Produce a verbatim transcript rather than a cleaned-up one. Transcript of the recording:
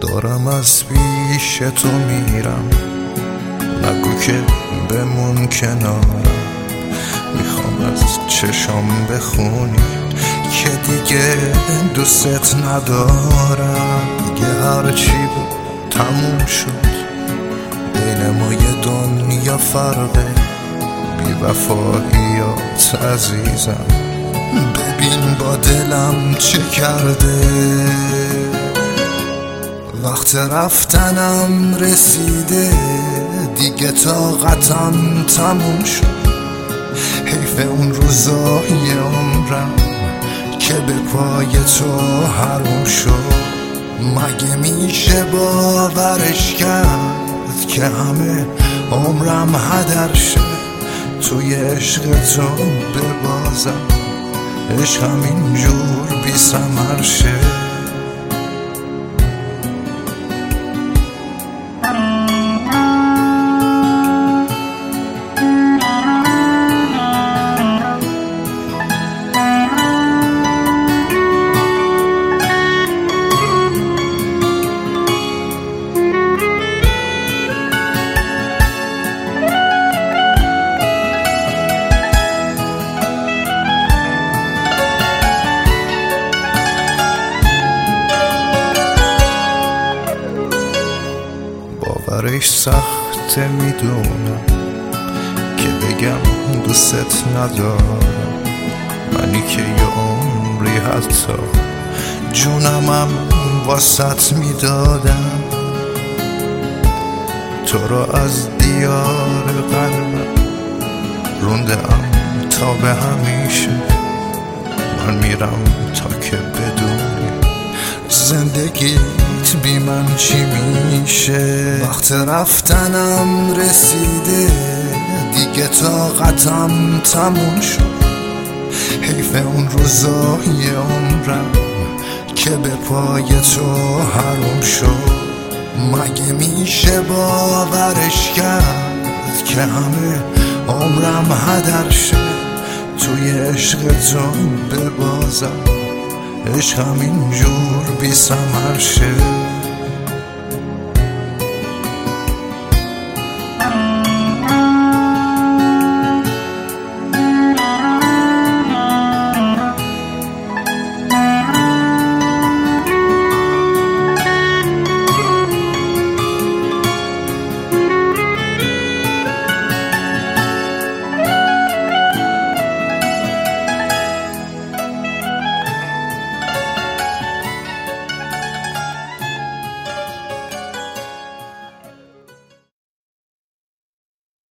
دارم از پیش تو میرم، نگو که بمون کنارم. میخوام از چشام بخونی که دیگه دوست ندارم. دیگه هرچی بود تموم شد، بین ما یه دنیا فرقه. بی وفاییات عزیزم، ببین با دلم چه کرده. وقت رفتنم رسیده، دیگه طاقتم تموم شد. حیف اون روزای عمرم که به پای تو حروم شد. مگه میشه باورش کرد که همه عمرم هدر شه توی عشق تو ببازم، عشقم اینجور بی ثمر شه. باورش سخته میدونم که بگم دوست ندارم. منی که یه عمری حتی جونمم واسط میدادم. تو را از دیار قلبم رونده ام تا به همیشه. من میرم تا که بدونی زندگیت بی من چی میشه. وقت رفتنم رسیده، دیگه طاقتم تموم شد. حیف اون روزای عمرم که به پای تو حروم شد. مگه میشه باورش کرد که همه عمرم هدر شه توی عشق تو ببازم، عشقم اینجور بی ثمر شه.